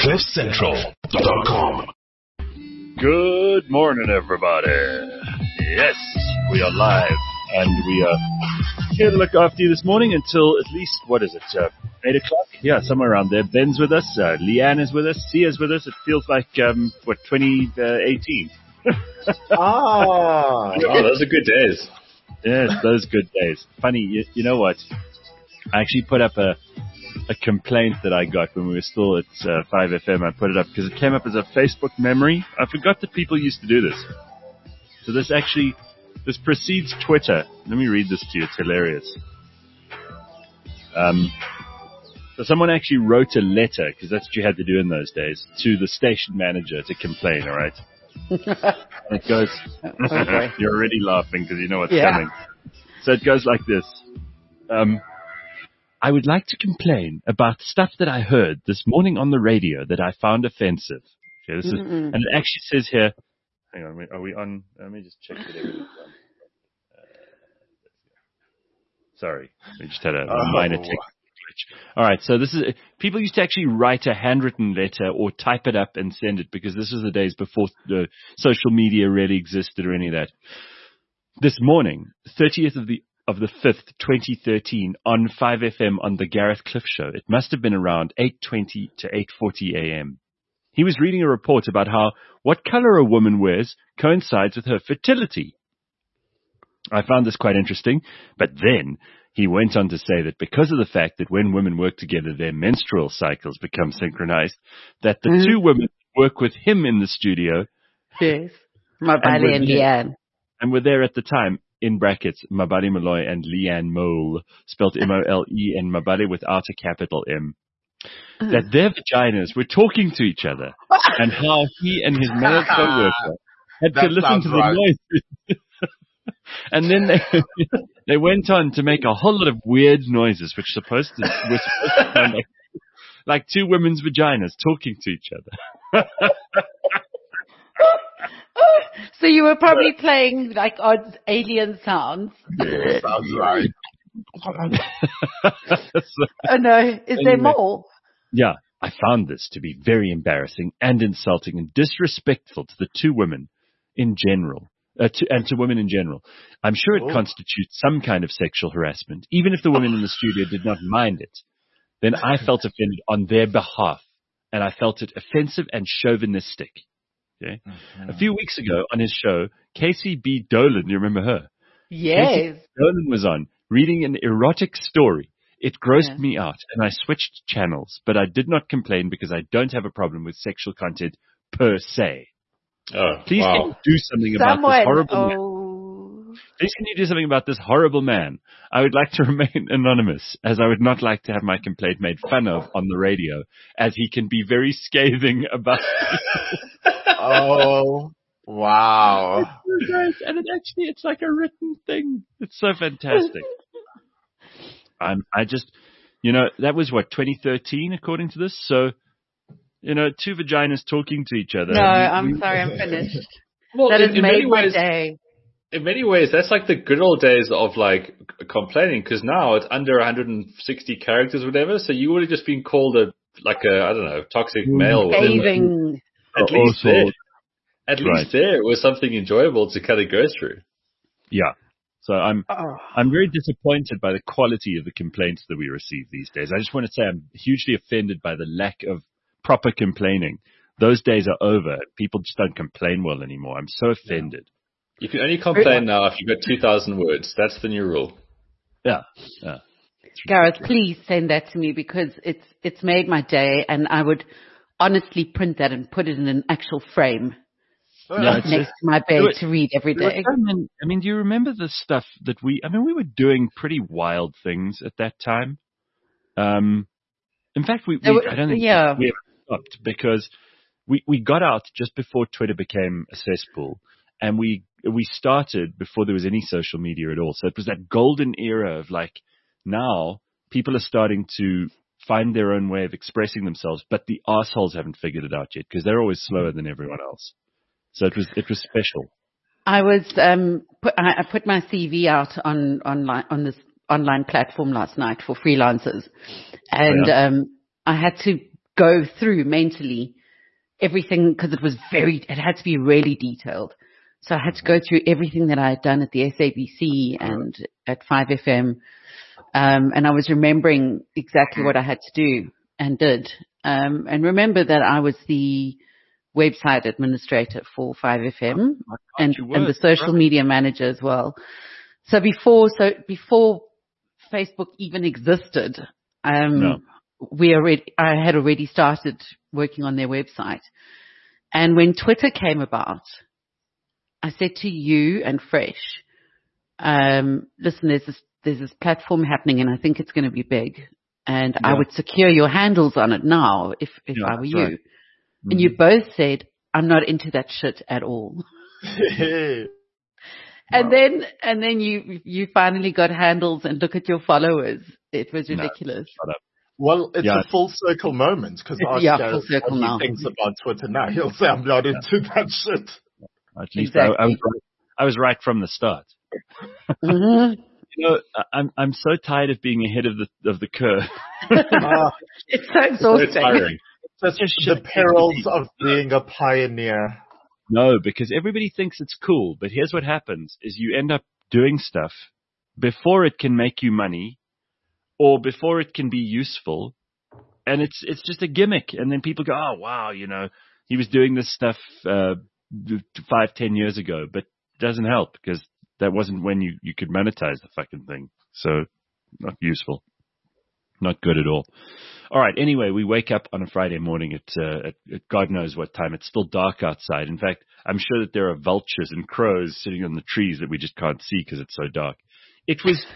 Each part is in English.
CliffCentral.com. Good morning, everybody. Yes, we are live, and we are here to look after you this morning until at least, 8 o'clock? Yeah, somewhere around there. Ben's with us, Leanne is with us, Sia's with us. It feels like, 2018. Oh, those are good days. Yes, those good days. Funny, you know what? I actually put up a complaint that I got when we were still at 5FM. I put it up because it came up as a Facebook memory. I forgot that people used to do this. So this precedes Twitter. Let me read this to you. It's hilarious. So someone actually wrote a letter, because that's what you had to do in those days, to the station manager to complain, all right? And it goes, okay. You're already laughing because you know what's coming. So it goes like this. I would like to complain about stuff that I heard this morning on the radio that I found offensive. Okay, this is, and it actually says here, hang on, are we on? Let me just check that everything's on. Sorry, we just had a minor technical glitch. All right, so this is, people used to actually write a handwritten letter or type it up and send it, because this was the days before the social media really existed or any of that. This morning, 30th of the 5th, 2013, on 5FM on the Gareth Cliff Show. It must have been around 8:20 to 8:40 a.m. He was reading a report about how what color a woman wears coincides with her fertility. I found this quite interesting, but then he went on to say that because of the fact that when women work together, their menstrual cycles become synchronized, that the two women work with him in the studio. Yes, Mabali and Leanne. And were there at the time, in brackets, Mabali Malloy and Leanne Mole, spelled M-O-L-E, and Mabali without a capital M, that their vaginas were talking to each other, and how he and his male co-worker had to listen to the noises. And then they went on to make a whole lot of weird noises, which were supposed to sound like two women's vaginas talking to each other. So you were probably playing like odd alien sounds. Yeah, sounds right. Oh no, is there more? Yeah, I found this to be very embarrassing and insulting and disrespectful to the two women in general, to women in general. I'm sure it constitutes some kind of sexual harassment, even if the women in the studio did not mind it. Then I felt offended on their behalf, and I felt it offensive and chauvinistic. Okay. A few weeks ago on his show, Casey B. Dolan, you remember her? Yes. Casey Dolan was on reading an erotic story. It grossed me out, and I switched channels, but I did not complain because I don't have a problem with sexual content per se. Please can you do something about this horrible man? Please can you do something about this horrible man? I would like to remain anonymous, as I would not like to have my complaint made fun of on the radio, as he can be very scathing about Oh, wow. And it's like a written thing. It's so fantastic. That was 2013 according to this. So, two vaginas talking to each other. No, I'm sorry, I'm finished. Well, that has made my day. In many ways, that's like the good old days of like complaining, because now it's under 160 characters or whatever. So you would have just been called toxic male. Scathing. At least there it was something enjoyable to kind of go through. Yeah. So I'm very disappointed by the quality of the complaints that we receive these days. I just want to say I'm hugely offended by the lack of proper complaining. Those days are over. People just don't complain well anymore. I'm so offended. You can only complain now if you've got 2,000 words. That's the new rule. Yeah. Gareth, please send that to me, because it's made my day, and I would honestly print that and put it in an actual frame next to my bed to read every day. I mean, do you remember the stuff that we were doing pretty wild things at that time. In fact, I don't think we ever stopped, because we got out just before Twitter became a cesspool, and we started before there was any social media at all. So it was that golden era of like, now people are starting to find their own way of expressing themselves, but the assholes haven't figured it out yet, because they're always slower than everyone else. So it was special. I was I put my CV out on this online platform last night for freelancers, and I had to go through mentally everything because it had to be really detailed. So I had to go through everything that I had done at the SABC and at 5FM. And I was remembering exactly what I had to do and did. And remember that I was the website administrator for 5FM and the social media manager as well. So before Facebook even existed, I had already started working on their website. And when Twitter came about, I said to you and Fresh, listen, there's this platform happening and I think it's going to be big. And I would secure your handles on it now if I were you. Right. And you both said, I'm not into that shit at all. And then you finally got handles and look at your followers. It was ridiculous. No, well, it's a full circle moment because full circle now. He thinks about Twitter now. He'll say, I'm not into that shit. At least I was right from the start. Mm-hmm. You know, I'm so tired of being ahead of the curve. It's so exhausting. It's tiring. Just the perils of being a pioneer. No, because everybody thinks it's cool, but here's what happens is you end up doing stuff before it can make you money or before it can be useful. And it's just a gimmick. And then people go, oh, wow, you know, he was doing this stuff 5-10 years ago, but it doesn't help because that wasn't when you could monetize the fucking thing. So not useful. Not good at all. All right. Anyway, we wake up on a Friday morning at God knows what time. It's still dark outside. In fact, I'm sure that there are vultures and crows sitting on the trees that we just can't see because it's so dark. It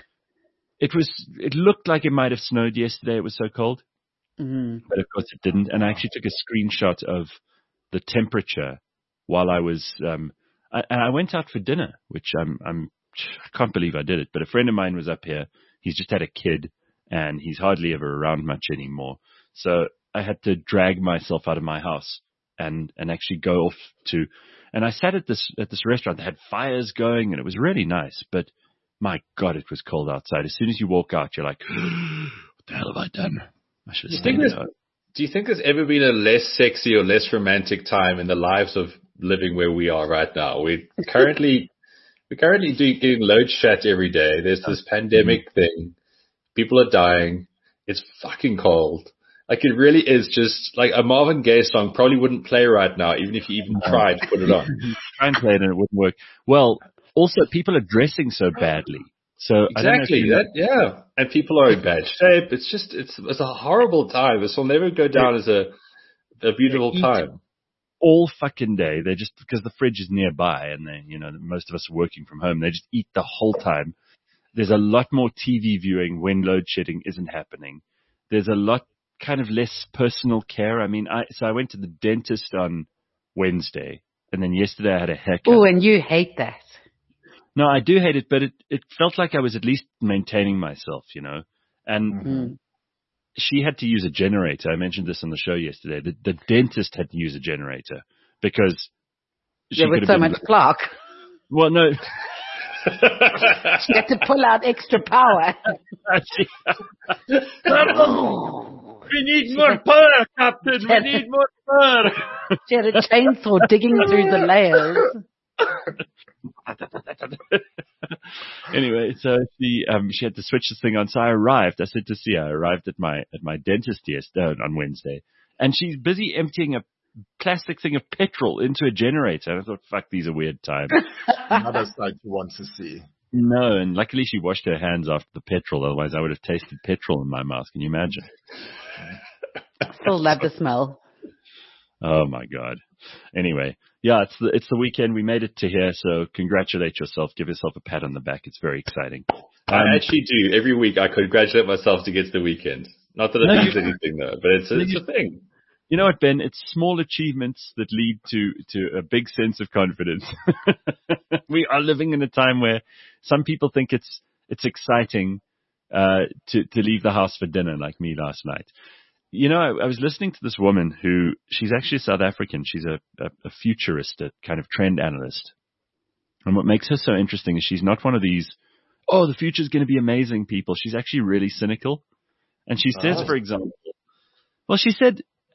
looked like it might have snowed yesterday. It was so cold. Mm-hmm. But of course it didn't. And I actually took a screenshot of the temperature while I was, and I went out for dinner, which I can't believe I did it. But a friend of mine was up here. He's just had a kid. And he's hardly ever around much anymore. So I had to drag myself out of my house and actually go off to, and I sat at this restaurant that had fires going and it was really nice, but my God, it was cold outside. As soon as you walk out, you're like, what the hell have I done? I should have stayed at home. Do you think there's ever been a less sexy or less romantic time in the lives of living where we are right now? We're currently getting load shed every day. There's this pandemic thing. People are dying. It's fucking cold. Like it really is just like a Marvin Gaye song probably wouldn't play right now, even if you even tried to put it on. Try and play it and it wouldn't work. Well, also people are dressing so badly. So exactly yeah. And people are in bad shape. It's just, it's a horrible time. This will never go down as a beautiful time. All fucking day. They just, because the fridge is nearby and most of us are working from home, they just eat the whole time. There's a lot more TV viewing when load shedding isn't happening. There's a lot kind of less personal care. I mean, I went to the dentist on Wednesday, and then yesterday I had a haircut. Oh, and you hate that. No, I do hate it, but it felt like I was at least maintaining myself, And she had to use a generator. I mentioned this on the show yesterday. The dentist had to use a generator because with so much plaque. Well, no. She had to pull out extra power. We need more power, Captain. We need more power. She had a chainsaw digging through the layers. Anyway, so she had to switch this thing on. So I arrived. I said to Sia, I arrived at my dentist yesterday on Wednesday, and she's busy emptying a plastic thing of petrol into a generator. And I thought, fuck, these are weird times. Not a sight you want to see. No, and luckily she washed her hands after the petrol. Otherwise, I would have tasted petrol in my mouth. Can you imagine? Still love the smell. Oh my God. Anyway, yeah, it's the weekend. We made it to here, so congratulate yourself. Give yourself a pat on the back. It's very exciting. I actually do. Every week I congratulate myself to get to the weekend. Not that it means anything though, but it's a thing. You know what, Ben? It's small achievements that lead to a big sense of confidence. We are living in a time where some people think it's exciting to leave the house for dinner, like me last night. I was listening to this woman who, she's actually South African. She's a futurist, a kind of trend analyst. And what makes her so interesting is she's not one of these, oh, the future's going to be amazing people. She's actually really cynical. And she says, for example, well, she said,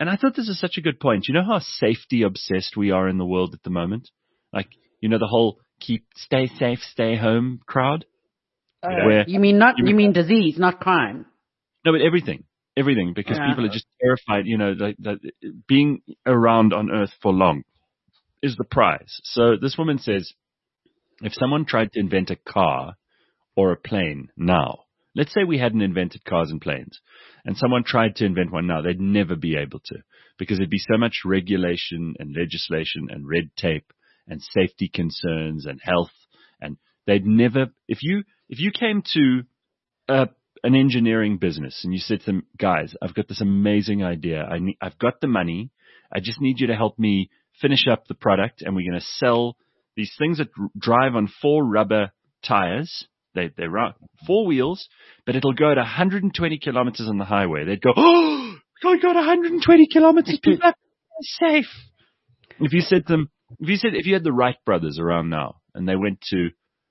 And I thought this is such a good point. You know how safety obsessed we are in the world at the moment? Like, you know, the whole stay safe, stay home crowd? You mean disease, not crime. No, but everything, because people are just terrified, you know, that being around on Earth for long is the prize. So this woman says, if someone tried to invent a car or a plane now, let's say we hadn't invented cars and planes, and someone tried to invent one now, they'd never be able to, because there'd be so much regulation and legislation and red tape and safety concerns and health, and they'd never, if you came to an engineering business and you said to them, guys, I've got this amazing idea. I've got the money. I just need you to help me finish up the product, and we're going to sell these things that drive on 4 rubber tires. They run 4 wheels, but it'll go at 120 kilometers on the highway. They'd go, oh, we got 120 kilometers. People are safe. If you said to them, if you had the Wright brothers around now and they went to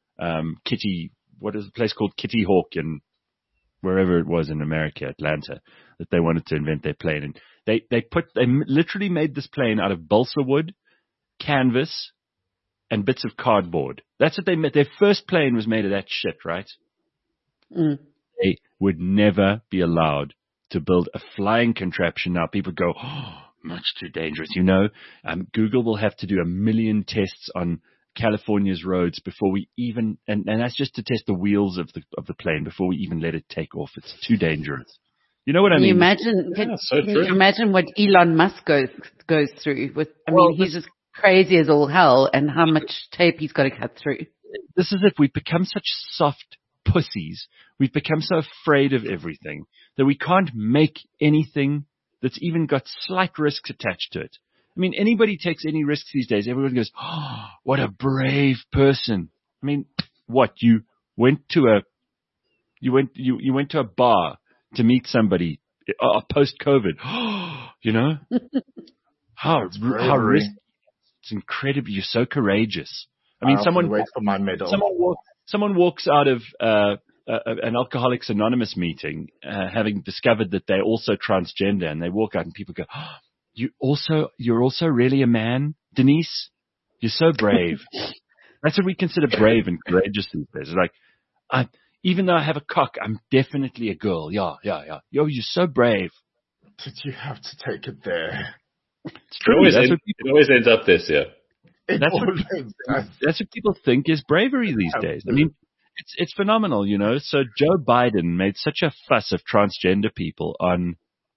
what is the place called Kitty Hawk in wherever it was in America, Atlanta, that they wanted to invent their plane, and they literally made this plane out of balsa wood, canvas, and bits of cardboard. That's what they made. Their first plane was made of that shit, right? Mm. They would never be allowed to build a flying contraption. Now people go, oh, much too dangerous. You know, Google will have to do 1 million tests on California's roads before we even, and that's just to test the wheels of the plane before we even let it take off. It's too dangerous. You know what I mean? Can you imagine what Elon Musk goes through with? He's as crazy as all hell, and how much tape he's got to cut through. This is it. We've become such soft pussies. We've become so afraid of everything that we can't make anything that's even got slight risks attached to it. I mean, anybody takes any risks these days, everyone goes, oh, what a brave person. I mean, what, you went to a bar to meet somebody post-COVID, you know? How risky. It's incredible. You're so courageous. I mean, someone wait for my medal. Someone walks out of an Alcoholics Anonymous meeting, having discovered that they're also transgender, and they walk out and people go, oh, you're also really a man, Denise? You're so brave. That's what we consider brave and courageous these days. It's like, even though I have a cock, I'm definitely a girl. Yeah. Yo, you're so brave. Did you have to take it there? It's true. It always ends up this, yeah. That's what people think is bravery these days. I mean, it's phenomenal, you know. So Joe Biden made such a fuss of transgender people on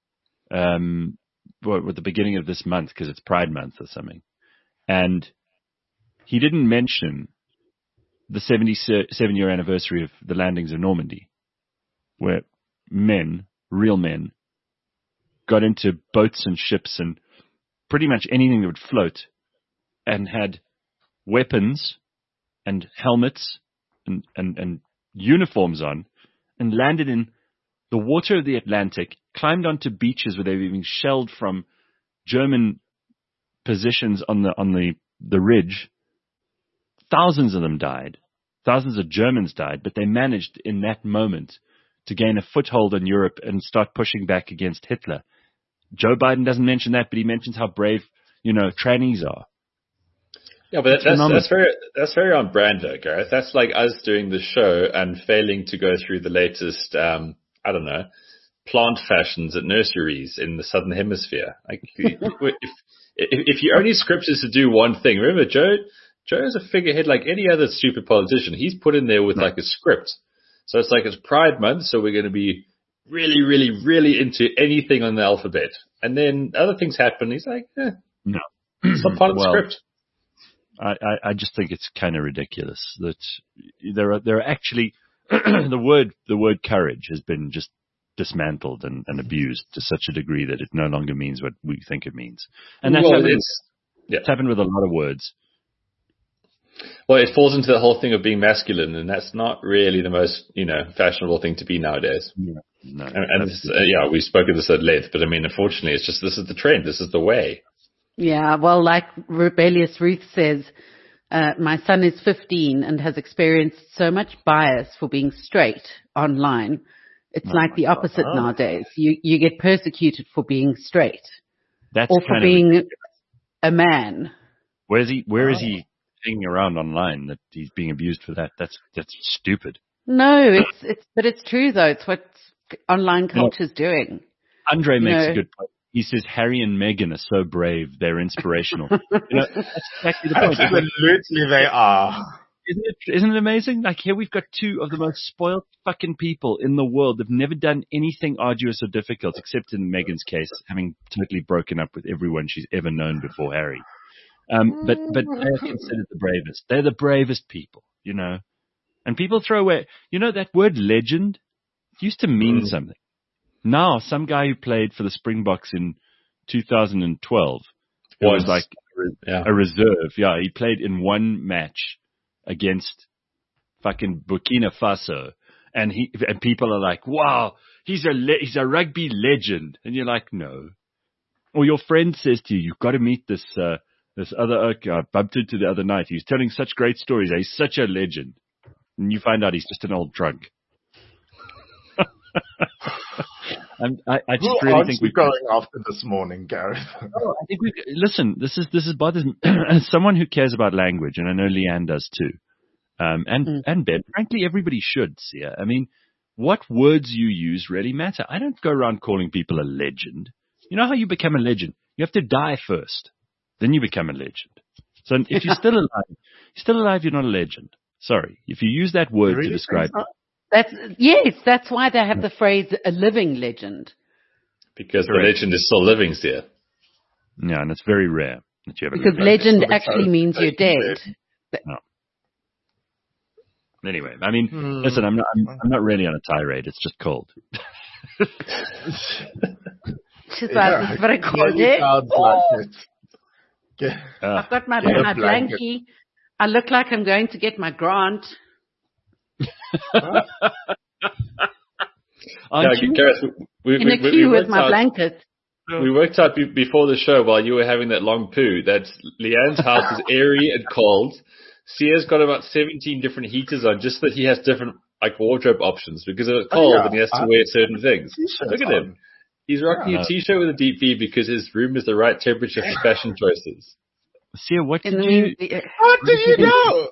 at the beginning of this month, because it's Pride Month or something, and he didn't mention the 77-year anniversary of the landings of Normandy, where real men, got into boats and ships and pretty much anything that would float, and had weapons and helmets and uniforms on, and landed in the water of the Atlantic, climbed onto beaches where they were being shelled from German positions on the ridge. Thousands of them died. Thousands of Germans died, but they managed in that moment to gain a foothold in Europe and start pushing back against Hitler. Joe Biden doesn't mention that, but he mentions how brave, you know, trannies are. Yeah, but that's very on brand though, Gareth. That's like us doing the show and failing to go through the latest, plant fashions at nurseries in the Southern Hemisphere. Like, if your only script is to do one thing, remember Joe is a figurehead like any other stupid politician. He's put in there with like a script. So it's like it's Pride Month, so we're going to be really, really, really into anything on the alphabet. And then other things happen. He's like, no, it's not part of the script. I just think it's kind of ridiculous that there are actually the word courage has been just dismantled and abused to such a degree that it no longer means what we think it means. And that's happened with a lot of words. Well, it falls into the whole thing of being masculine, and that's not really the most, fashionable thing to be nowadays. Yeah, no, and we've spoken this at length, but I mean, unfortunately, it's just, this is the trend. This is the way. Yeah, well, like Rebellious Ruth says, my son is 15 and has experienced so much bias for being straight online. It's like the opposite nowadays. You get persecuted for being straight. That's or for being a man. Where is he hanging around online that he's being abused for that? That's stupid. No, but it's true though. It's what online culture is doing. Andre makes a good point. He says Harry and Meghan are so brave; they're inspirational. That's exactly the point. Absolutely, they are. Isn't it amazing? Like here we've got two of the most spoiled fucking people in the world. They've never done anything arduous or difficult, except in Meghan's case, having totally broken up with everyone she's ever known before Harry. But they're considered the bravest. They're the bravest people, And people throw away, that word legend used to mean something. Now, some guy who played for the Springboks in 2012 was like a reserve. Yeah, he played in one match against fucking Burkina Faso, and people are like, "Wow, he's a rugby legend," and you're like, "No." Or your friend says to you, "You've got to meet this other oak I bumped into the other night. He's telling such great stories. He's such a legend," and you find out he's just an old drunk. I just really think we're going after this morning, Gareth. I think listen. This is bothers me. As someone who cares about language, and I know Leanne does too, and Ben. Frankly, everybody should. Sia. I mean, what words you use really matter. I don't go around calling people a legend. You know how you become a legend? You have to die first, then you become a legend. So if you're still alive, you're not a legend. Sorry, if you use that word to describe. That's why they have the phrase "a living legend." Because the legend is still living, Sia. Yeah, and it's very rare that you have. Because legend actually means you're dead. No. Anyway, I mean, listen, I'm not really on a tirade. It's just cold. She's like, "This is what I called it." I've got my blankie. I look like I'm going to get my grant. Gareth, in a queue with my blanket. We worked out before the show while you were having that long poo that Leanne's house is airy and cold. Sia's got about 17 different heaters on just so that he has different wardrobe options because it's cold and he has to wear certain things. Look at him. He's rocking a t-shirt with a deep V because his room is the right temperature for fashion choices. Sia, what did What do you know?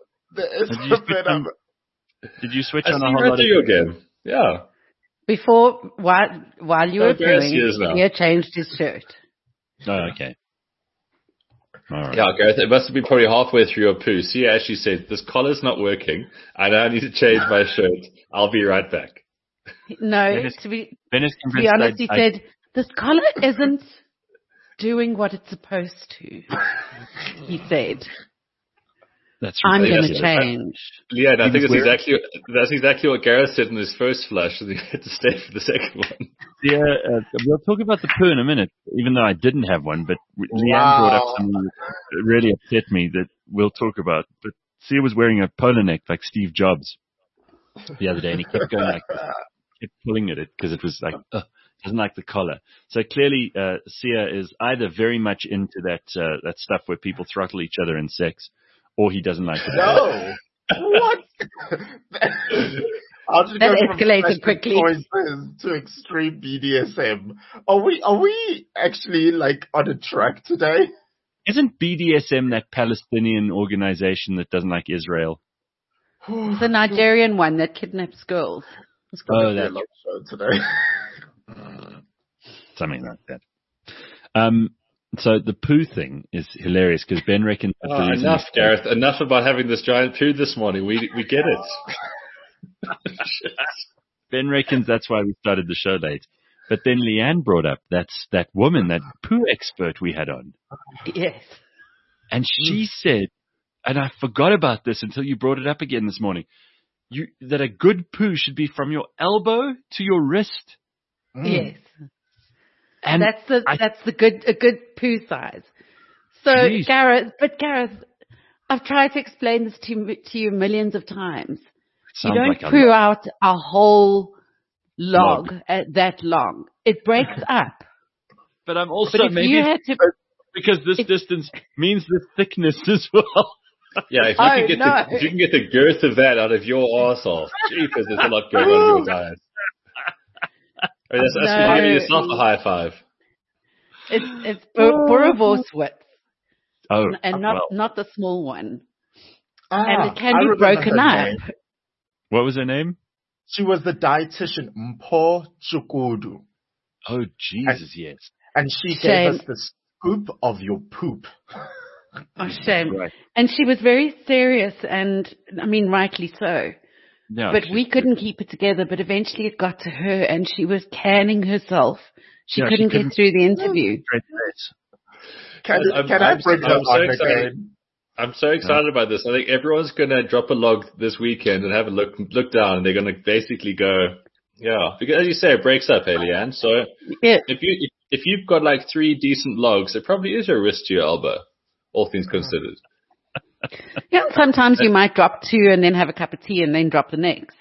Did you switch on a whole lot of again? Yeah. While you were pooing, he changed his shirt. Oh, okay. All right. Yeah, Gareth, it must have been probably halfway through your poo. Sia actually said, "This collar's not working. I now need to change my shirt. I'll be right back." No, to be honest, he said, "This collar isn't doing what it's supposed to," he said. I'm going to change. Yeah, I think that's exactly what Gareth said in his first flush, and he had to stay for the second one. Yeah, we'll talk about the poo in a minute, even though I didn't have one, but Leanne brought up something that really upset me that we'll talk about. But Sia was wearing a polo neck like Steve Jobs the other day, and he kept going like this, kept pulling at it because it was like, doesn't like the collar. So clearly, Sia is either very much into that stuff where people throttle each other in sex, or he doesn't like it. No. What? That escalated quickly. To extreme BDSM. Are we actually on a track today? Isn't BDSM that Palestinian organization that doesn't like Israel? The Nigerian one that kidnaps girls. Oh, that show today. Something like that. So the poo thing is hilarious because Ben reckons... enough, Gareth. Enough about having this giant poo this morning. We get it. Ben reckons that's why we started the show late. But then Leanne brought up that woman, that poo expert we had on. Yes. And she said, and I forgot about this until you brought it up again this morning, that a good poo should be from your elbow to your wrist. Yes. And that's a good poo size. So geez. Gareth, I've tried to explain this to you millions of times. You don't poo out a whole log that long. It breaks up. But I'm also because this distance means the thickness as well. Yeah, if you can get the girth of that out of your arsehole, jeepers, there's a lot going on in your diet. That's giving yourself a high five. It's Boerewors. Oh, and not the small one. And it can be broken up. Name. What was her name? She was the dietitian Mpho Chukudu. Oh, Jesus, yes. And she gave us the scoop of your poop. Oh, shame. Right. And she was very serious and, I mean, rightly so. No, but we couldn't keep it together, but eventually it got to her and she was canning herself. She couldn't get through the interview. Can I bring her on again? I'm so excited about this. I think everyone's going to drop a log this weekend and have a look down, and they're going to basically go, yeah. Because as you say, it breaks up, Leanne. So if you've got like 3 decent logs, there probably is a risk to your elbow, all things considered. Yeah, sometimes you might drop 2 and then have a cup of tea and then drop the next.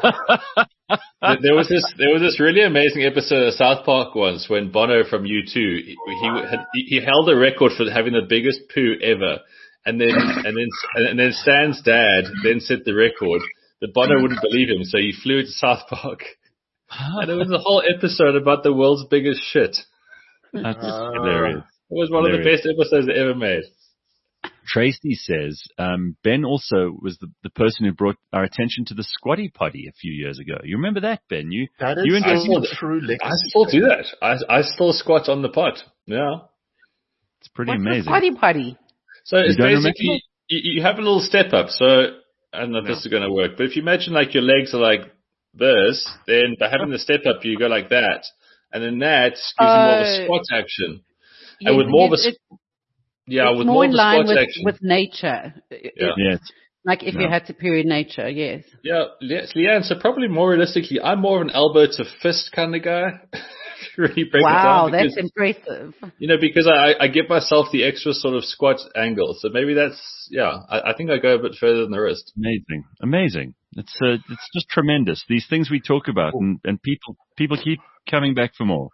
There was this really amazing episode of South Park once when Bono from U2 he held a record for having the biggest poo ever, and then Stan's dad then set the record, but Bono wouldn't believe him, so he flew to South Park, and it was a whole episode about the world's biggest shit. That's hilarious. It was one of the best episodes ever made. Tracy says, Ben also was the person who brought our attention to the Squatty Potty a few years ago. You remember that, Ben? That is true. I still do that. I still squat on the pot. Yeah. It's pretty What's amazing. The Squatty Potty? So it's basically, you have a little step up. So I don't know if this is going to work, but if you imagine like your legs are like this, then by having the step up, you go like that. And then that gives you more of a squat action. Yes, and with more of a... Yeah, with more more in line action. with nature. Yeah. Yes. Like if you had to period nature, yes. Yeah, Leanne, so probably more realistically, I'm more of an elbow to fist kind of guy. Really break it down. Wow, that's impressive. You know, because I give myself the extra sort of squat angle. So maybe that's, I think I go a bit further than the rest. Amazing. It's just tremendous. These things we talk about and people keep coming back for more.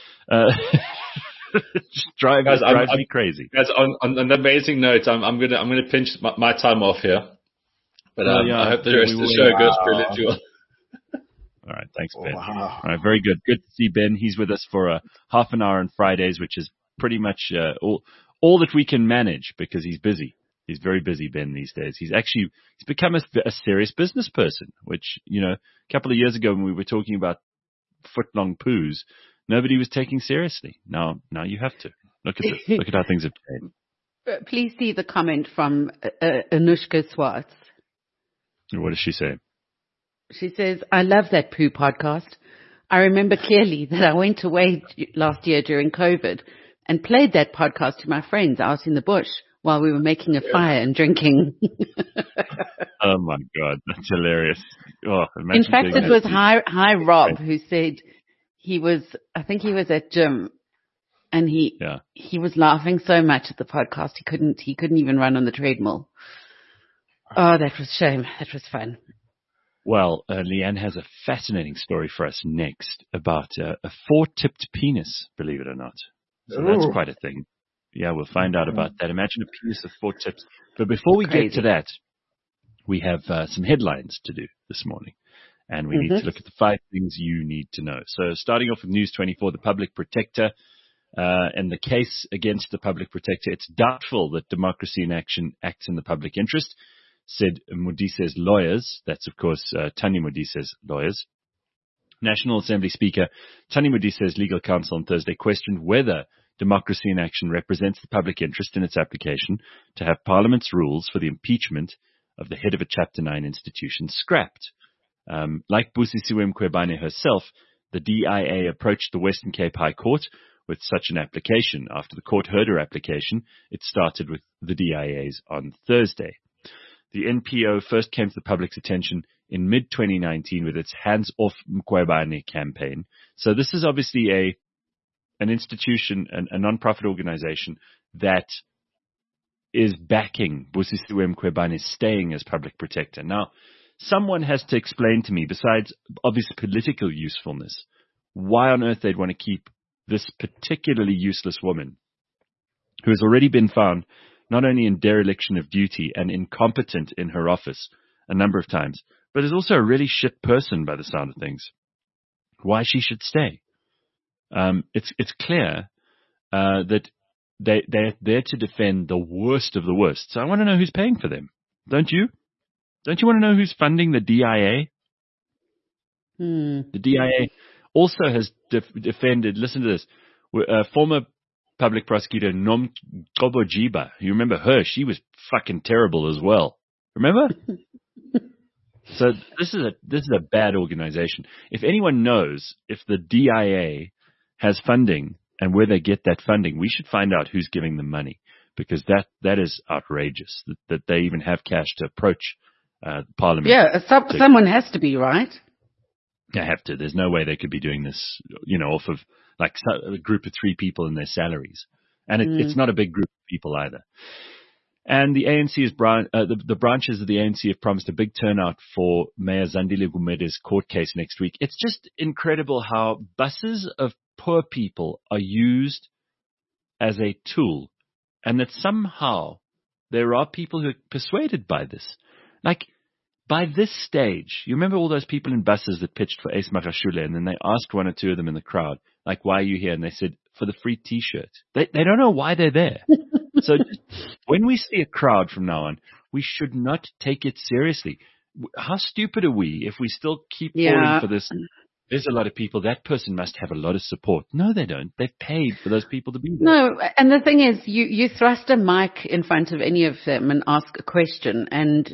Just drives me crazy. Guys, on an amazing note, I'm gonna pinch my time off here. But I hope the rest of the show goes brilliantly well. All right, thanks, Ben. Wow. All right, very good. Good to see Ben. He's with us for half an hour on Fridays, which is pretty much all that we can manage because he's busy. He's very busy, Ben, these days. He's become a serious business person, which, a couple of years ago when we were talking about foot-long poos, nobody was taking seriously. Now you have to. Look at this. Look at how things have changed. Please see the comment from Anushka Swartz. What does she say? She says, I love that poo podcast. I remember clearly that I went away last year during COVID and played that podcast to my friends out in the bush while we were making a fire and drinking. Oh, my God. That's hilarious. Oh, in fact, it was Hi Rob who said I think he was at gym and he was laughing so much at the podcast he couldn't even run on the treadmill. Oh, that was shame. That was fun. Well, Leanne has a fascinating story for us next about a 4-tipped penis, believe it or not. So that's quite a thing. Yeah, we'll find out about that. Imagine a penis with 4 tips. But before we get to that, we have some headlines to do this morning. And we need to look at the 5 things you need to know. So starting off with News 24, the Public Protector, and the case against the Public Protector. It's doubtful that Democracy in Action acts in the public interest, said Modise's lawyers. That's, of course, Tanya Modise's lawyers. National Assembly Speaker Tanya Modise's legal counsel on Thursday questioned whether Democracy in Action represents the public interest in its application to have Parliament's rules for the impeachment of the head of a Chapter 9 institution scrapped. Like Busisiwe Mkhwebane herself, the DIA approached the Western Cape High Court with such an application. After the court heard her application, it started with the DIA's on Thursday. The NPO first came to the public's attention in mid-2019 with its Hands Off Mkhwebane campaign. So this is obviously an institution, a non-profit organization that is backing Busisiwe Mkhwebane staying as public protector. Now, someone has to explain to me, besides obvious political usefulness, why on earth they'd want to keep this particularly useless woman who has already been found not only in dereliction of duty and incompetent in her office a number of times, but is also a really shit person by the sound of things. Why she should stay. It's clear that they're there to defend the worst of the worst. So I want to know who's paying for them. Don't you? Don't you want to know who's funding the DIA? The DIA also has defended, listen to this, former public prosecutor Nom Gobojiba. You remember her? She was fucking terrible as well. Remember? So this is a bad organization. If anyone knows if the DIA has funding and where they get that funding, we should find out who's giving them money, because that is outrageous that they even have cash to approach Parliament. Yeah, someone has to be, right? They have to. There's no way they could be doing this, off of like a group of 3 people and their salaries. And it's not a big group of people either. And the ANC the branches of the ANC have promised a big turnout for Mayor Zandile Gumede's court case next week. It's just incredible how buses of poor people are used as a tool, and that somehow there are people who are persuaded by this. Like, by this stage, you remember all those people in buses that pitched for Ace Magashule, and then they asked 1 or 2 of them in the crowd, like, why are you here? And they said, for the free T-shirt. They don't know why they're there. So when we see a crowd from now on, we should not take it seriously. How stupid are we if we still keep falling for this? There's a lot of people. That person must have a lot of support. No, they don't. They've paid for those people to be there. No, and the thing is, you thrust a mic in front of any of them and ask a question, and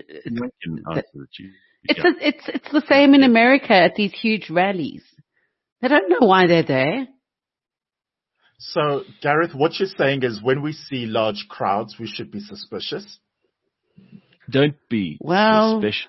it's the same in America at these huge rallies. They don't know why they're there. So, Gareth, what you're saying is when we see large crowds, we should be suspicious? Don't be suspicious.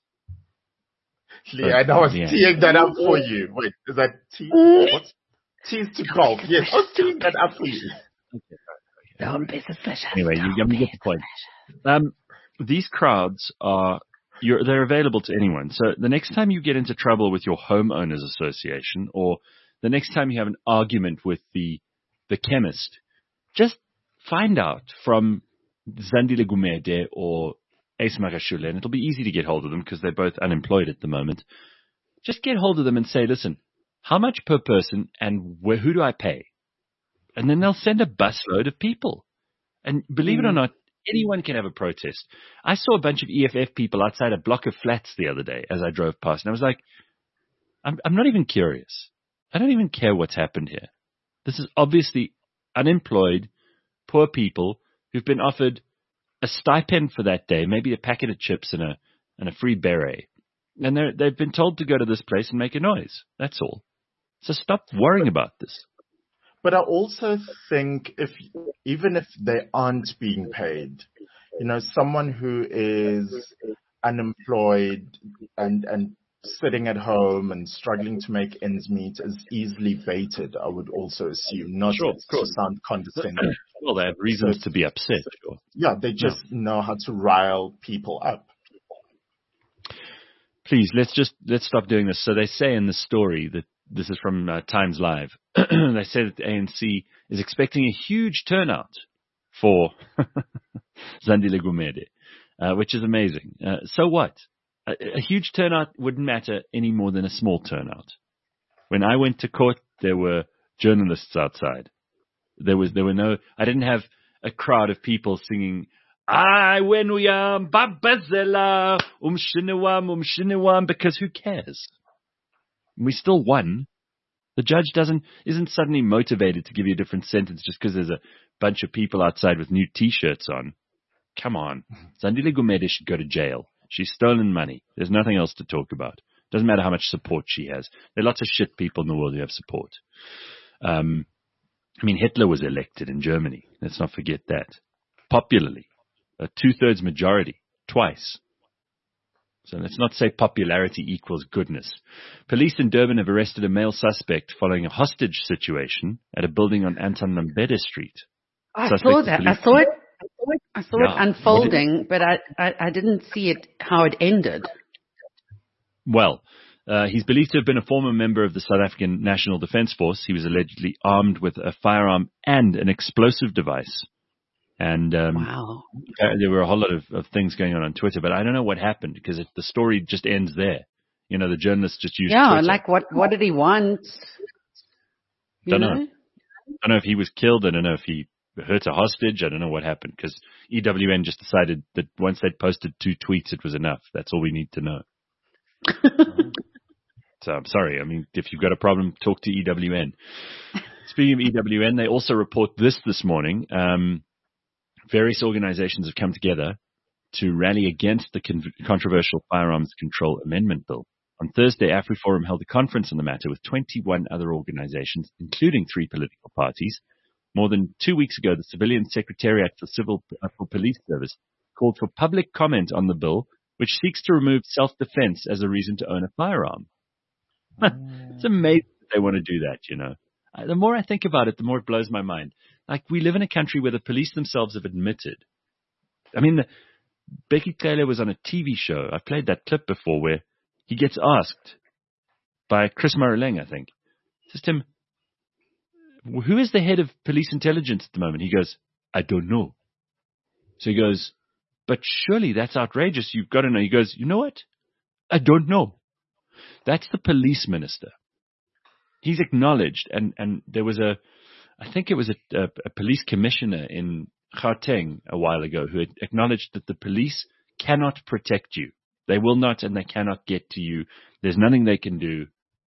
Yeah, I was teeing that up for you. Wait, is that tea? What's tease to golf? Yes, I was teeing that up for you. Don't be suspicious. Anyway, you get the point. These crowds they're available to anyone. So the next time you get into trouble with your homeowners association, or the next time you have an argument with the chemist, just find out from Zandile Gumede or Ace Magashule, and it'll be easy to get hold of them because they're both unemployed at the moment. Just get hold of them and say, listen, how much per person and who do I pay? And then they'll send a busload of people. And believe it or not, anyone can have a protest. I saw a bunch of EFF people outside a block of flats the other day as I drove past, and I was like, I'm not even curious. I don't even care what's happened here. This is obviously unemployed, poor people who've been offered a stipend for that day, maybe a packet of chips and a free beret. And they've been told to go to this place and make a noise. That's all. So stop worrying about this. But I also think even if they aren't being paid, someone who is unemployed and sitting at home and struggling to make ends meet is easily baited, I would also assume, not to sound condescending. Well, they have reasons to be upset. Sure. Yeah, they just know how to rile people up. Please, let's stop doing this. So they say in the story that this is from Times Live. They say that the ANC is expecting a huge turnout for Zandile Gumede, which is amazing. So what? A huge turnout wouldn't matter any more than a small turnout. When I went to court, there were journalists outside. There were no. I didn't have a crowd of people singing "I wenuyam babazela umshinewam," because who cares? We still won. The judge isn't suddenly motivated to give you a different sentence just because there's a bunch of people outside with new T-shirts on. Come on, Zandile Gumede should go to jail. She's stolen money. There's nothing else to talk about. Doesn't matter how much support she has. There are lots of shit people in the world who have support. Hitler was elected in Germany. Let's not forget that. Popularly. A 2/3 majority. Twice. So let's not say popularity equals goodness. Police in Durban have arrested a male suspect following a hostage situation at a building on Anton Lambede Street. I saw that. I saw it unfolding, but I didn't see it how it ended. Well, he's believed to have been a former member of the South African National Defence Force. He was allegedly armed with a firearm and an explosive device. And wow. There were a whole lot of things going on Twitter, but I don't know what happened because the story just ends there. The journalists just used Twitter. Like what did he want? Don't know. don't know if he was killed. I don't know if he hurt a hostage. I don't know what happened because EWN just decided that once they'd posted 2 tweets, it was enough. That's all we need to know. So I'm sorry. I mean, if you've got a problem, talk to EWN. Speaking of EWN, they also report this morning. Various organizations have come together to rally against the controversial Firearms Control Amendment Bill. On Thursday, AfriForum held a conference on the matter with 21 other organizations, including 3 political parties. More than 2 weeks ago, the Civilian Secretariat for Police Service called for public comment on the bill, which seeks to remove self-defense as a reason to own a firearm. It's amazing that they want to do that, you know. The more I think about it, the more it blows my mind. Like, we live in a country where the police themselves have admitted. I mean, Becky Taylor was on a TV show. I played that clip before where he gets asked by Chris Maruleng, I think. Says to him, who is the head of police intelligence at the moment? He goes, I don't know. So he goes, but surely that's outrageous. You've got to know. He goes, you know what? I don't know. That's the police minister. He's acknowledged, and there was I think it was a police commissioner in Gauteng a while ago who had acknowledged that the police cannot protect you. They will not, and they cannot get to you. There's nothing they can do.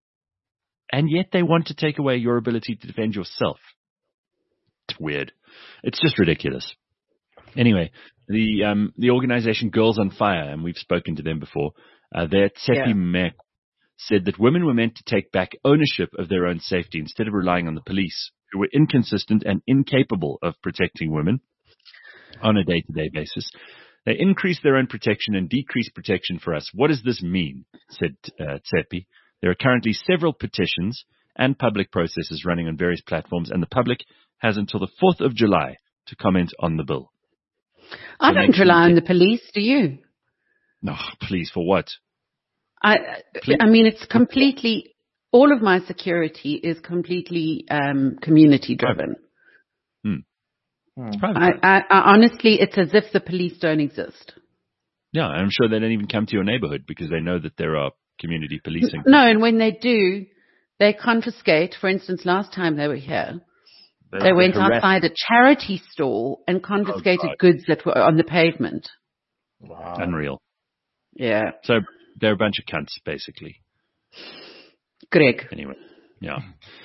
And yet they want to take away your ability to defend yourself. It's weird. It's just ridiculous. Anyway, the organization Girls on Fire, and we've spoken to them before, their Tsepi Mek said that women were meant to take back ownership of their own safety instead of relying on the police, who were inconsistent and incapable of protecting women on a day-to-day basis. They increase their own protection and decrease protection for us. What does this mean? Said Tsepi. There are currently several petitions and public processes running on various platforms, and the public has until the 4th of July to comment on the bill. I don't rely on the police, do you? No, please, for what? I mean, it's completely, all of my security is completely community driven. It's private. I honestly, it's as if the police don't exist. Yeah, I'm sure they don't even come to your neighborhood because they know that there are community policing. No, and when they do, they confiscate. For instance, last time they were here, they went outside a charity store and confiscated goods that were on the pavement. Wow. Unreal. Yeah. So they're a bunch of cunts, basically. Greg. Anyway, yeah.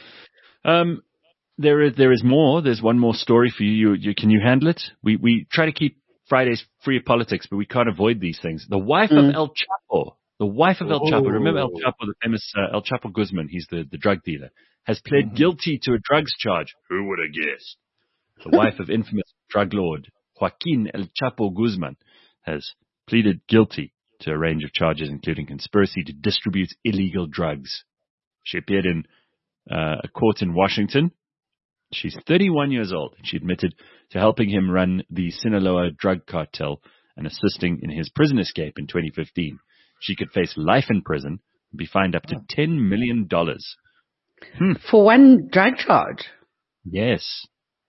There is more. There's one more story for you. Can you handle it? We try to keep Fridays free of politics, but we can't avoid these things. The wife of El Chapo. The wife of El Chapo. Remember El Chapo, the famous El Chapo Guzman? He's the drug dealer. Has pled guilty to a drugs charge. Who would have guessed? The wife of infamous drug lord Joaquin El Chapo Guzman has pleaded guilty to a range of charges, including conspiracy to distribute illegal drugs. She appeared in a court in Washington. She's 31 years old, and she admitted to helping him run the Sinaloa drug cartel and assisting in his prison escape in 2015. She could face life in prison and be fined up to $10 million. For one drug charge? Yes.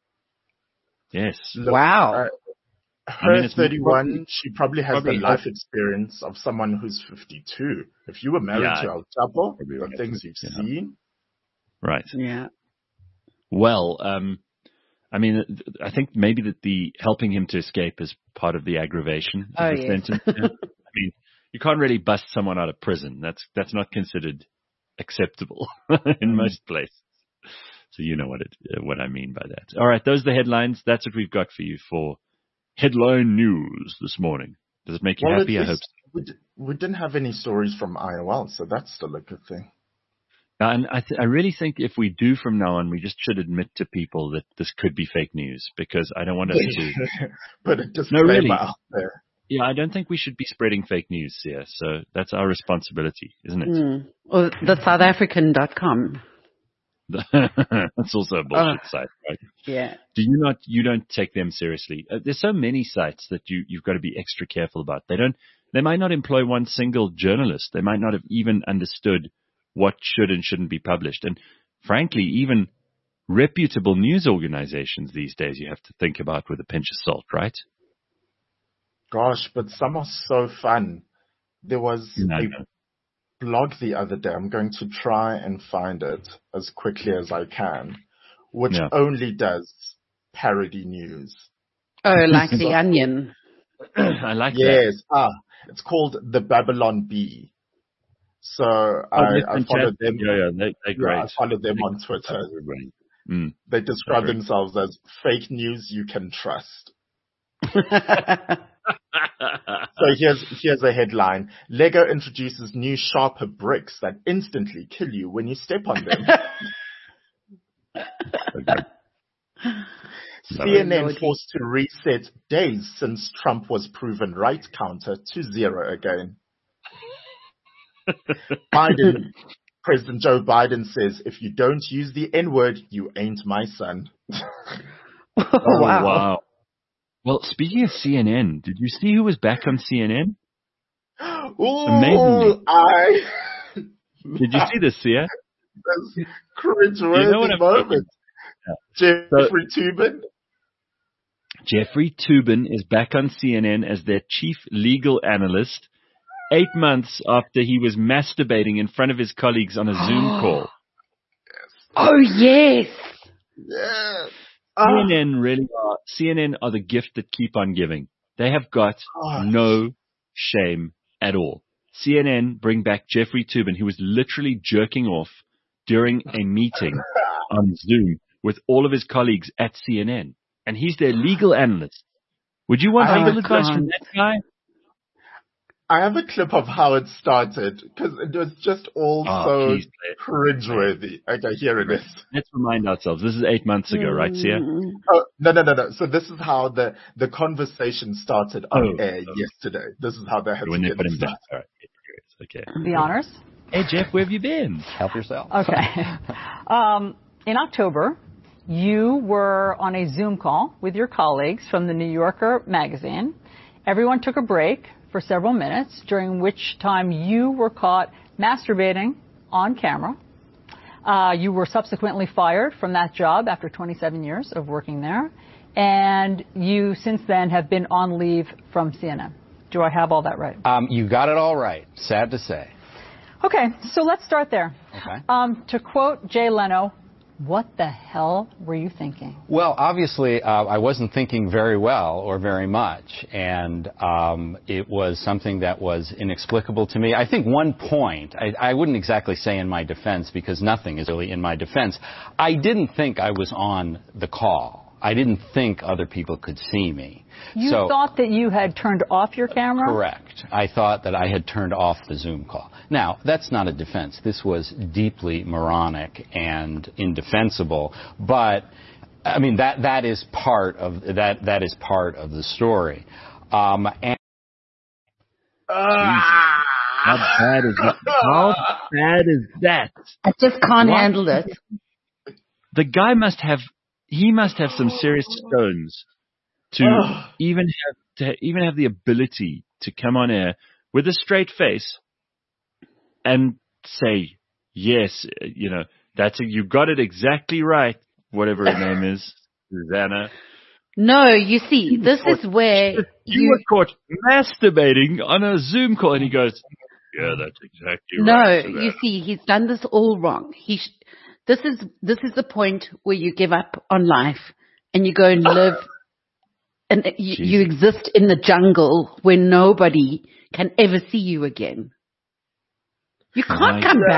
Wow. Her 31, she probably has the life experience of someone who's 52. If you were married to El Chapo, the things you've seen. Right. Yeah. Well, I mean, I think maybe that the helping him to escape is part of the aggravation of the sentence. I mean, you can't really bust someone out of prison. That's not considered acceptable in most places. So you know what I mean by that. All right, those are the headlines. That's what we've got for you for headline news this morning. Does it make you happy? I hope so. We didn't have any stories from IOL, so that's still a good thing. And I really think if we do from now on, we just should admit to people that this could be fake news, because I don't want us to put a disclaimer out there. Yeah, I don't think we should be spreading fake news here. So that's our responsibility, isn't it? Or the SouthAfrican.com. That's also a bullshit site, right? Yeah. You don't take them seriously. There's so many sites that you've got to be extra careful about. They might not employ one single journalist. They might not have even understood what should and shouldn't be published. And frankly, even reputable news organizations these days, you have to think about with a pinch of salt, right? Gosh, but some are so fun. There was a blog the other day. I'm going to try and find it as quickly as I can, which only does parody news. Oh, like The Onion. I like that. Yes. It's called The Babylon Bee. So I followed them. Yeah, they're great. I followed them on Twitter. They describe themselves as fake news you can trust. So here's a headline. Lego introduces new sharper bricks that instantly kill you when you step on them. CNN forced to reset days since Trump was proven right counter to 0 again. President Joe Biden says, if you don't use the N-word, you ain't my son. Wow. Well, speaking of CNN, did you see who was back on CNN? Ooh, amazingly. Did you see this, Sia? That's cringe-worthy moment. Jeffrey Toobin? Jeffrey Toobin is back on CNN as their chief legal analyst 8 months after he was masturbating in front of his colleagues on a Zoom call. Oh, yes. Yes. CNN are the gift that keep on giving. They have got no shame at all. CNN bring back Jeffrey Toobin, who was literally jerking off during a meeting on Zoom with all of his colleagues at CNN. And he's their legal analyst. Would you want legal advice from that guy? I have a clip of how it started because it was just all so cringeworthy. Okay, here it is. Let's remind ourselves. This is 8 months ago, right, Sia? Oh, no. So this is how the conversation started on air yesterday. This is how they had when to they put him started. back. All right. Okay. The honors? Hey, Jeff, where have you been? Help yourself. Okay. In October, you were on a Zoom call with your colleagues from the New Yorker magazine. Everyone took a break for several minutes, during which time you were caught masturbating on camera. You were subsequently fired from that job after 27 years of working there. And you, since then, have been on leave from CNN. Do I have all that right? You got it all right. Sad to say. Okay, so let's start there. Okay. To quote Jay Leno, what the hell were you thinking? Well, obviously, I wasn't thinking very well or very much, and it was something that was inexplicable to me. I think one point, I wouldn't exactly say in my defense, because nothing is really in my defense. I didn't think I was on the call. I didn't think other people could see me. You thought that you had turned off your camera? Correct. I thought that I had turned off the Zoom call. Now, that's not a defense. This was deeply moronic and indefensible. But, I mean, that is part of that is part of the story. How bad is that? How bad is that? I just can't handle it. The guy must have some serious stones to even have the ability to come on air with a straight face and say, yes, you got it exactly right, whatever her name is, Susanna. No, you see, this is where you were caught masturbating on a Zoom call, and he goes, yeah, that's exactly right. No, you see, he's done this all wrong. This is the point where you give up on life and you go and live and you exist in the jungle where nobody can ever see you again. You can't come back.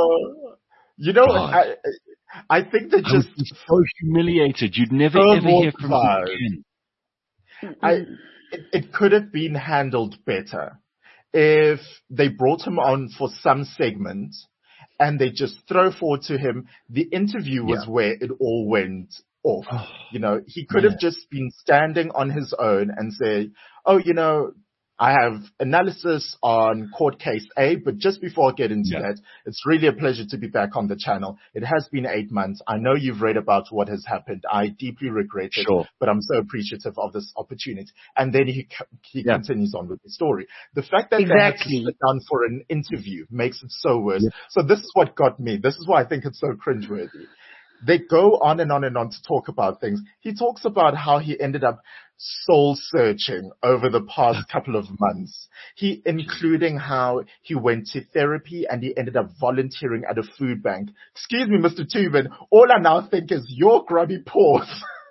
I think that I was so humiliated. You'd never ever hear from him again. It could have been handled better if they brought him on for some segment and they just throw forward to him. The interview was where it all went off. He could have just been standing on his own and say, I have analysis on court case A, but just before I get into that, it's really a pleasure to be back on the channel. It has been 8 months. I know you've read about what has happened. I deeply regret it, but I'm so appreciative of this opportunity. And then he continues on with the story. The fact that they had to sit down for an interview makes it so worse. So this is what got me. This is why I think it's so cringeworthy. they go on and on and on to talk about things. He talks about how he ended up soul searching over the past couple of months. Including how he went to therapy and he ended up volunteering at a food bank. Excuse me, Mr. Toobin, all I now think is your grubby paws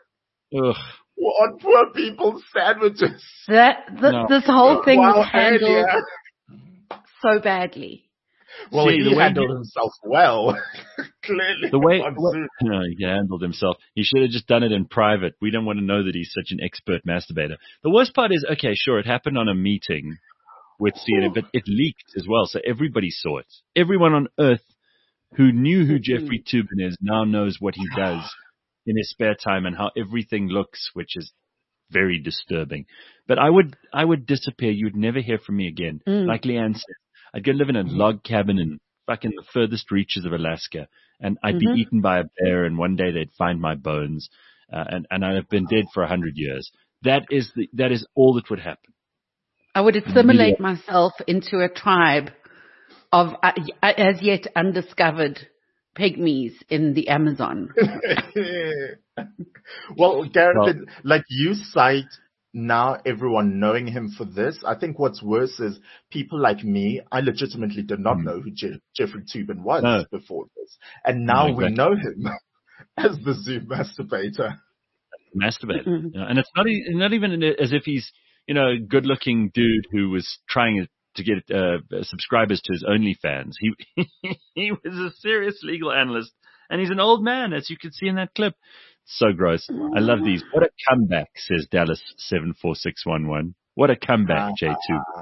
on poor people's sandwiches. This whole thing was handled so badly. Well, he handled himself well. Clearly. He handled himself. He should have just done it in private. We don't want to know that he's such an expert masturbator. The worst part is, okay, sure, it happened on a meeting with CNN, but it leaked as well, so everybody saw it. Everyone on earth who knew who Jeffrey Toobin is now knows what he does in his spare time and how everything looks, which is very disturbing. But I would disappear. You would never hear from me again. Like Leanne said, I'd go live in a log cabin in fucking the furthest reaches of Alaska, and I'd be eaten by a bear, and one day they'd find my bones, and I'd have been dead for 100 years. That is all that would happen. I would assimilate myself into a tribe of as yet undiscovered pygmies in the Amazon. Well, Gareth, like you cite now everyone knowing him for this. I think what's worse is people like me, I legitimately did not know who Jeffrey Toobin was before this. And now we know him as the Zoom masturbator. And it's not even as if he's, a good-looking dude who was trying to get subscribers to his OnlyFans. He was a serious legal analyst, and he's an old man, as you can see in that clip. So gross. I love these. What a comeback, says Dallas 74611. What a comeback, J2.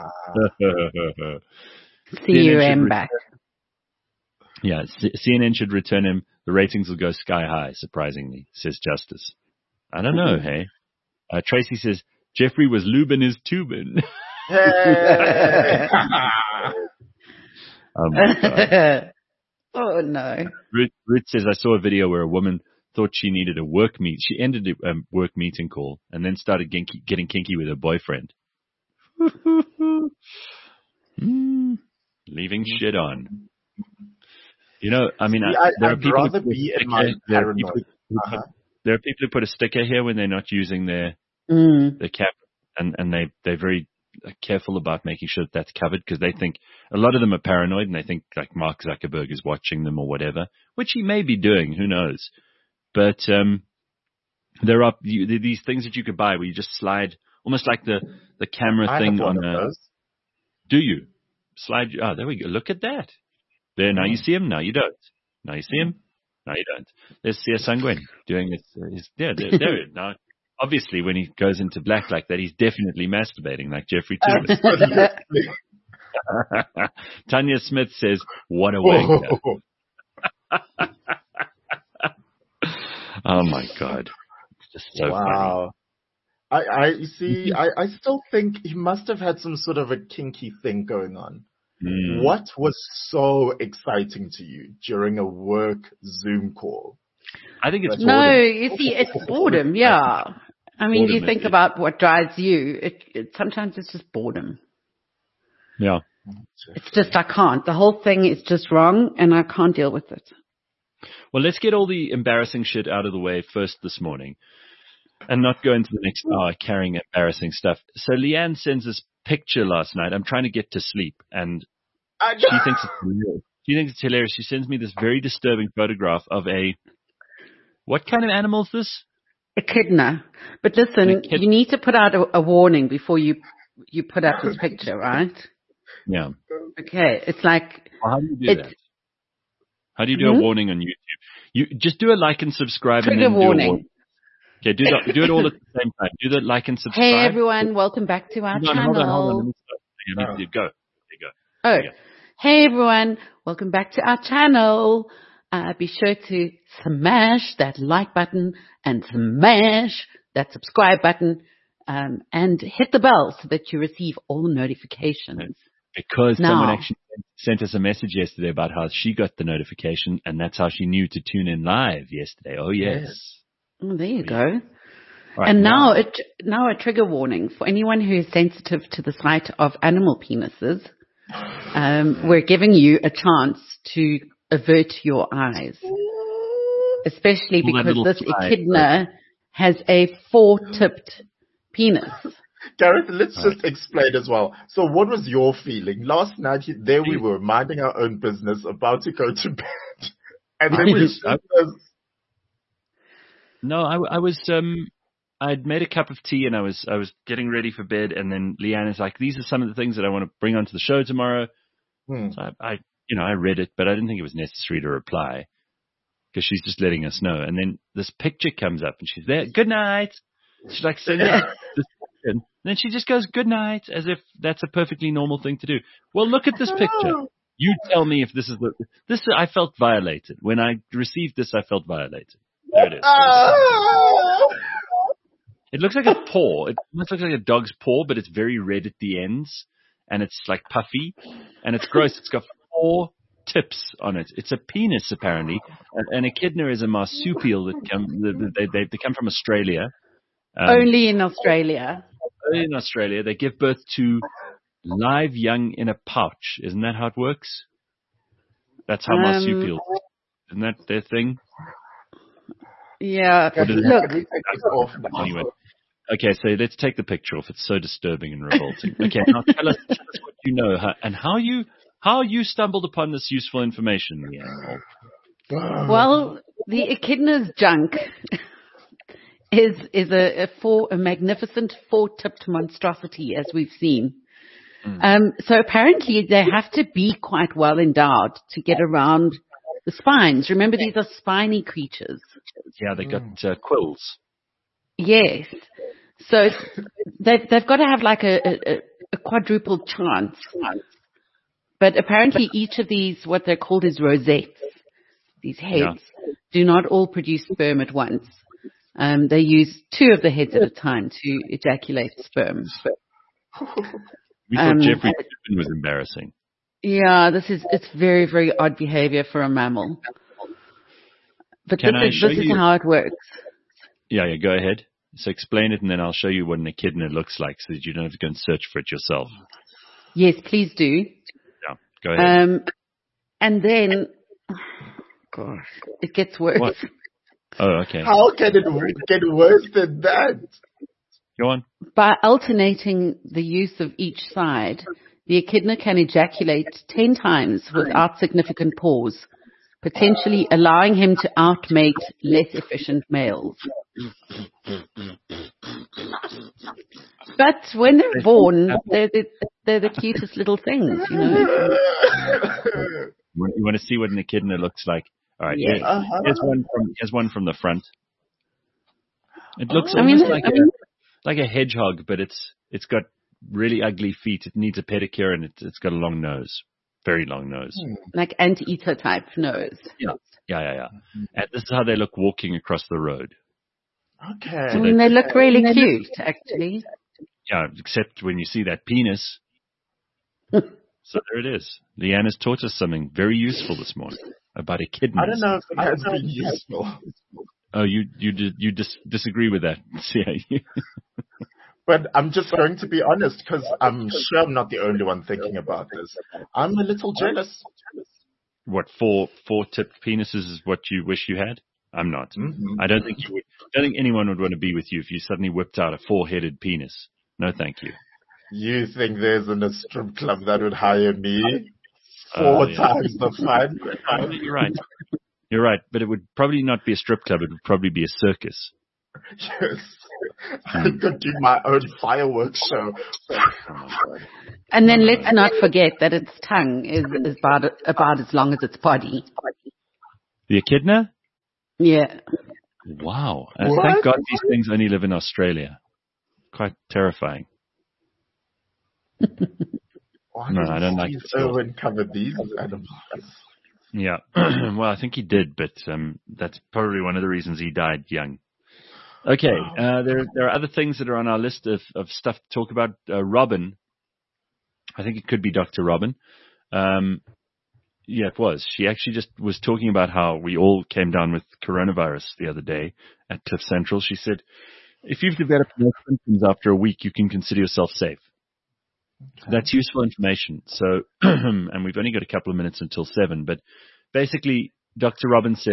CUM back. Yeah, CNN should return him. The ratings will go sky high, surprisingly, says Justice. I don't know, hey. Tracy says, Jeffrey was lubing his Toobin. Oh, my God. Oh, no. Ruth says, I saw a video where a woman thought she needed a work meet. She ended a work meeting call and then started getting kinky with her boyfriend. Leaving shit on. There are people who put a sticker here when they're not using their cap, and they're very careful about making sure that that's covered because they think a lot of them are paranoid and they think like Mark Zuckerberg is watching them or whatever, which he may be doing, who knows. But there are these things that you could buy where you just slide, almost like the camera thing on a. Do you slide? Oh, there we go. Look at that. There, now you see him. Now you don't. Now you see him. Now you don't. There's Sia Sangwen doing his there. Now, obviously, when he goes into black like that, he's definitely masturbating like Jeffrey Toobin. Tanya Smith says, "What a wanker." Oh my God. It's just so funny. I still think he must have had some sort of a kinky thing going on. What was so exciting to you during a work Zoom call? I think it's boredom. No, you see, it's boredom, yeah. I mean, boredom, you think about what drives you. Sometimes it's just boredom. Yeah. It's just, I can't. The whole thing is just wrong and I can't deal with it. Well, let's get all the embarrassing shit out of the way first this morning and not go into the next hour carrying embarrassing stuff. So Leanne sends this picture last night. I'm trying to get to sleep and she thinks it's hilarious. She thinks it's hilarious. She sends me this very disturbing photograph of what kind of animal is this? Echidna. But listen, you need to put out a warning before you put up this picture, right? Yeah. Okay. It's like. Well, how do you do that? How do you do a warning on YouTube? You just do a like and subscribe. Trigger and then warning. Do a warning. Okay, do it all at the same time. Do the like and subscribe. Hey everyone, welcome back to our channel. Hold on. Let me go. There you go. Oh, hey everyone, welcome back to our channel. Be sure to smash that like button and smash that subscribe button, and hit the bell so that you receive all the notifications. Because someone actually sent us a message yesterday about how she got the notification, and that's how she knew to tune in live yesterday. Oh, yes. Oh, there you go. Right, and now a trigger warning for anyone who is sensitive to the sight of animal penises. We're giving you a chance to avert your eyes. especially because this echidna has a 4-tipped penis. Gareth, let's just explain as well. So what was your feeling? Last night, there we were, minding our own business, about to go to bed. And then I'd made a cup of tea and I was getting ready for bed, and then Leanne is like, these are some of the things that I want to bring onto the show tomorrow. So I read it, but I didn't think it was necessary to reply because she's just letting us know. And then this picture comes up and she's there. Good night. She's like, send this picture. And then she just goes, good night, as if that's a perfectly normal thing to do. Well, look at this picture. You tell me if this is I felt violated. When I received this, I felt violated. There it is. It looks like a paw. It almost looks like a dog's paw, but it's very red at the ends, and it's like puffy, and it's gross. It's got 4 tips on it. It's a penis, apparently. An echidna is a marsupial they come from Australia. Only in Australia. Only in Australia. They give birth to live young in a pouch. Isn't that how it works? That's how marsupials. Isn't that their thing? Yeah. Look. Anyway. Okay, so let's take the picture off. It's so disturbing and revolting. Okay, now tell us what you know and how you stumbled upon this useful information, Leanne. Well, the echidna's junk is a magnificent 4-tipped monstrosity, as we've seen. So apparently they have to be quite well endowed to get around the spines. Remember, these are spiny creatures. Yeah, they got quills. Yes. So they've got to have like a quadruple chance. But apparently each of these, what they're called is rosettes, these heads, do not all produce sperm at once. They use 2 of the heads at a time to ejaculate sperm. We thought Jeffrey Pippin was embarrassing. Yeah, it's very, very odd behavior for a mammal. But this is how it works. Yeah, go ahead. So explain it, and then I'll show you what an echidna looks like so that you don't have to go and search for it yourself. Yes, please do. Yeah, go ahead. And then, gosh, it gets worse. What? Oh, okay. How can it get worse than that? Go on. By alternating the use of each side, the echidna can ejaculate 10 times without significant pause, potentially allowing him to outmate less efficient males. But when they're born, they're the cutest little things, you know. You want to see what an echidna looks like? All right, here's one from the front. It looks almost like a hedgehog, but it's got really ugly feet. It needs a pedicure, and it's got a long nose, very long nose, like anteater type nose. Yeah. And this is how they look walking across the road. Okay. So they look really cute, actually. Yeah, except when you see that penis. So there it is. Leanne has taught us something very useful this morning about echidnas. I don't know if it has been useful. Oh, you disagree with that? Yeah. But I'm just going to be honest, because I'm sure I'm not the only one thinking about this. I'm a little jealous. What, 4-tipped penises is what you wish you had? I'm not. Mm-hmm. I don't think you would. I don't think anyone would want to be with you if you suddenly whipped out a 4-headed penis. No, thank you. You think there's a strip club that would hire me 4 times the fun? You're right. You're right, but it would probably not be a strip club. It would probably be a circus. Yes. I could do my own fireworks show. And then let's not forget that its tongue is about as long as its body. The echidna? Yeah. Wow. Thank God these things only live in Australia. Quite terrifying. No, I don't like it. Owen covered these animals. Yeah. Well, I think he did, but that's probably one of the reasons he died young. Okay. There are other things that are on our list of stuff to talk about. Robin. I think it could be Dr. Robin. Yeah, it was. She actually just was talking about how we all came down with coronavirus the other day at Cliff Central. She said, if you've developed no symptoms after a week, you can consider yourself safe. Okay. That's useful information. So, and we've only got a couple of minutes until 7, but basically Dr. Robin says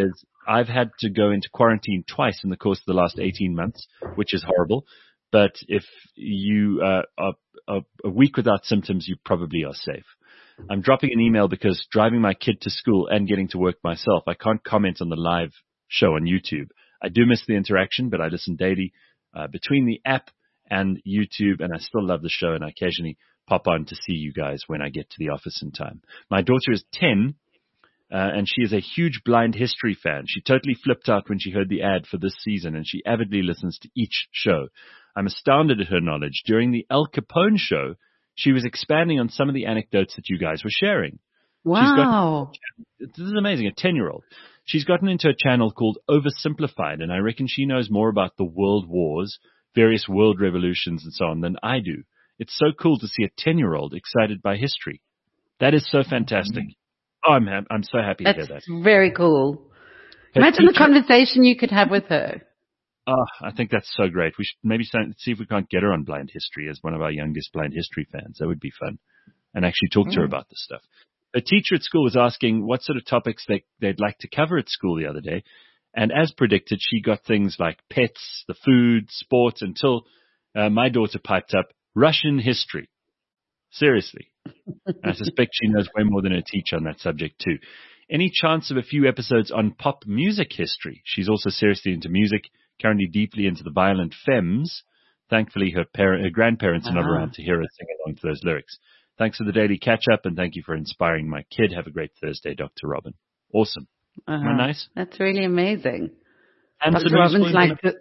I've had to go into quarantine twice in the course of the last 18 months, which is horrible. But if you are a week without symptoms, you probably are safe. I'm dropping an email because driving my kid to school and getting to work myself, I can't comment on the live show on YouTube. I do miss the interaction, but I listen daily between the app and YouTube, and I still love the show, and I occasionally pop on to see you guys when I get to the office in time. My daughter is 10, and she is a huge Blind History fan. She totally flipped out when she heard the ad for this season, and she avidly listens to each show. I'm astounded at her knowledge. During the Al Capone show, she was expanding on some of the anecdotes that you guys were sharing. Wow. This is amazing, a 10-year-old. She's gotten into a channel called Oversimplified, and I reckon she knows more about the world wars, various world revolutions, and so on than I do. It's so cool to see a 10-year-old excited by history. That is so fantastic. Oh, I'm so happy to hear that. That's very cool. Imagine the conversation you could have with her. Oh, I think that's so great. We should maybe see if we can't get her on Blind History as one of our youngest Blind History fans. That would be fun. And actually talk to her about this stuff. A teacher at school was asking what sort of topics they'd like to cover at school the other day. And as predicted, she got things like pets, the food, sports, until my daughter piped up, Russian history. Seriously. I suspect she knows way more than her teacher on that subject too. Any chance of a few episodes on pop music history? She's also seriously into music, currently deeply into the violent femmes. Thankfully, her grandparents are not around to hear her sing along to those lyrics. Thanks for the daily catch-up, and thank you for inspiring my kid. Have a great Thursday, Dr. Robin. Awesome. Isn't that nice? That's really amazing. And Dr. Robin's like the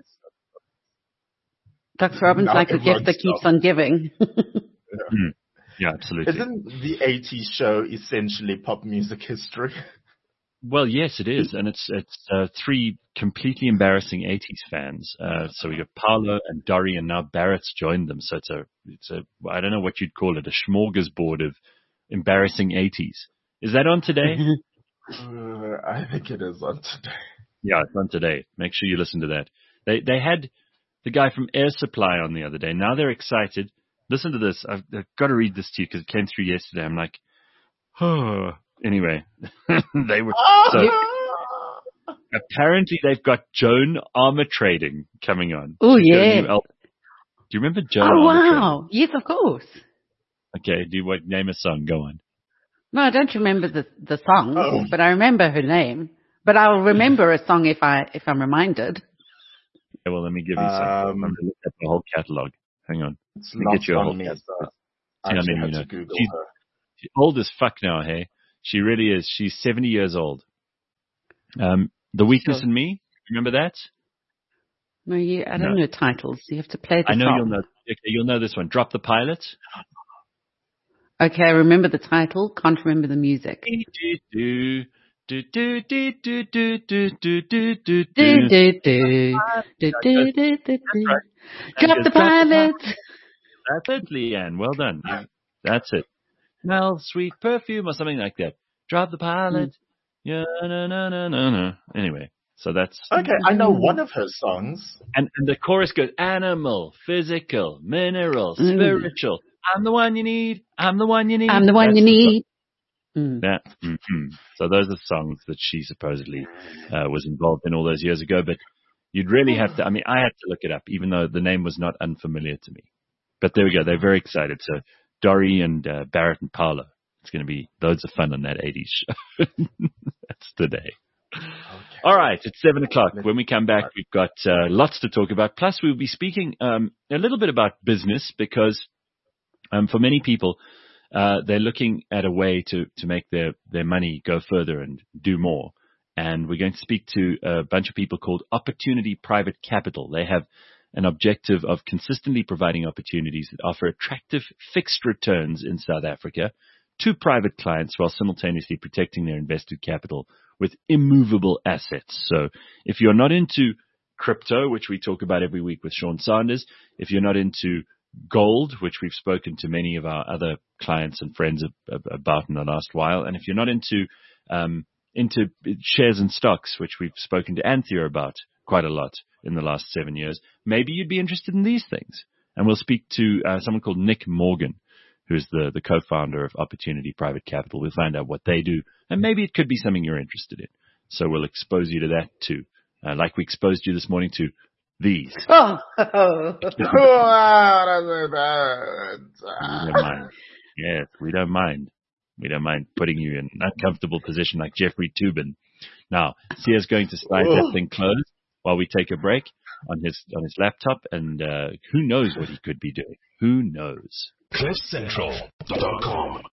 gift that keeps on giving. Yeah, absolutely. Isn't the 80s show essentially pop music history? Well, yes, it is, and it's three completely embarrassing 80s fans. So we got Paolo and Dory, and now Barrett's joined them. So it's a I don't know what you'd call it, a smorgasbord of embarrassing 80s. Is that on today? I think it is on today. Yeah, it's on today. Make sure you listen to that. They had the guy from Air Supply on the other day. Now they're excited. Listen to this. I've got to read this to you because it came through yesterday. I'm like, oh. Anyway, they were so. Apparently, they've got Joan Armatrading coming on. Oh yeah. Do you remember Joan? Oh Armatrading? wow! Yes, of course. Okay. Name a song? Go on. No, I don't remember the song, but I remember her name. But I'll remember a song if I'm reminded. Okay, well, let me give you something. I'm going to look at the whole catalog. Hang on. It's not get you a whole catalog. She's old as fuck now, hey? She really is. She's 70 years old. The Weakness in Me. Remember that? No, I don't know titles. You have to play the song. I know you'll know. Okay, you'll know this one. Drop the Pilot. Okay, I remember the title. Can't remember the music. Drop the Pilot. That's it, Leanne. Well done. That's it. Smell sweet perfume or something like that. Drop the Pilot. Yeah, no. Anyway, so that's okay. I know one of her songs, and the chorus goes: animal, physical, mineral, spiritual. I'm the one you need. I'm the one you need. I'm the one you need. Yeah. So those are songs that she supposedly was involved in all those years ago. But you'd really have to. I mean, I had to look it up, even though the name was not unfamiliar to me. But there we go. They're very excited. So Dory and Barrett and Paolo. It's going to be loads of fun on that 80s show. That's today. Okay. All right. It's 7:00. When we come back, we've got lots to talk about. Plus, we'll be speaking a little bit about business because for many people, they're looking at a way to make their money go further and do more. And we're going to speak to a bunch of people called Opportunity Private Capital. They have an objective of consistently providing opportunities that offer attractive fixed returns in South Africa to private clients while simultaneously protecting their invested capital with immovable assets. So if you're not into crypto, which we talk about every week with Sean Sanders, if you're not into gold, which we've spoken to many of our other clients and friends about in the last while, and if you're not into shares and stocks, which we've spoken to Anthea about quite a lot in the last 7 years, maybe you'd be interested in these things. And we'll speak to someone called Nick Morgan, who's the co-founder of Opportunity Private Capital. We'll find out what they do, and maybe it could be something you're interested in. So we'll expose you to that too. Like we exposed you this morning to these. Oh. We don't mind. Yes, we don't mind. We don't mind putting you in an uncomfortable position like Jeffrey Toobin. Now, Sia's going to slide that thing closed while we take a break on his laptop, and who knows what he could be doing? Who knows? CliffCentral.com